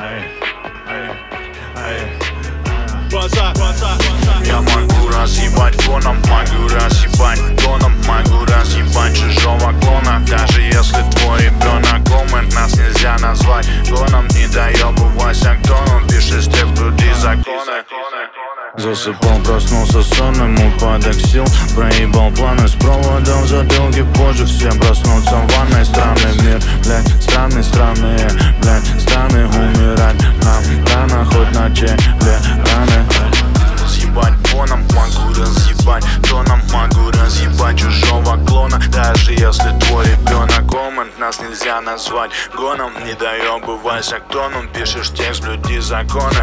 Я могу разъебать фоном, могу разъебать тоном, могу разъебать чужого клона. Даже если твой ребенок коммент, нас нельзя назвать гоном. Не доебывайся, кто он пишет текст, блюди законы. Засыпал, проснулся сонным, упадок сил. Проебал планы с проводом в затылке. Позже все проснутся в ванной. Странный мир, блядь, странные, блядь, страны. Умирать нам рано, хоть на теле раны. Разъебать фоном, могу разъебать тоном, могу разъебать чужого клона. Даже если твой ребенок коммент, нас нельзя назвать гоном. Не доебывайся, кто он пишешь текст, блюди законы.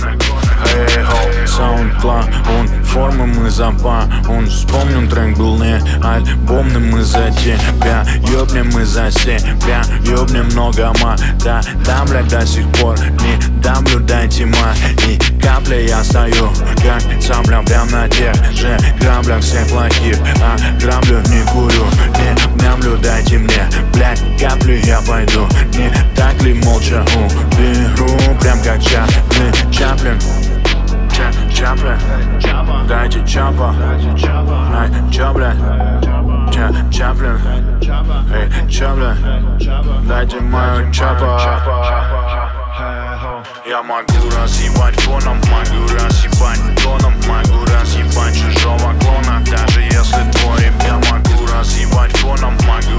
SoundCloud, он формы мы запа. Он вспомним, трек был не альбомным. Мы за тебя, ёбнем мы за себя. Ёбнем много да, блядь, до сих пор не дамлю, дайте ма. И капля я стою, как цапля, прям на тех же граблях всех плохих. А граблю не курю, не мямлю, дайте мне, блядь, каплю я пойду. Не так ли молча уберу, прям как Чаплин. Чаплин, дайте чапа. Ай, чё, блядь? Чаплин, эй, чё, блядь? Дайте мою чапа. Я могу разъебать фоном, могу разъебать тоном, могу разъебать чужого клона. Даже если твой, я могу разъебать фоном, могу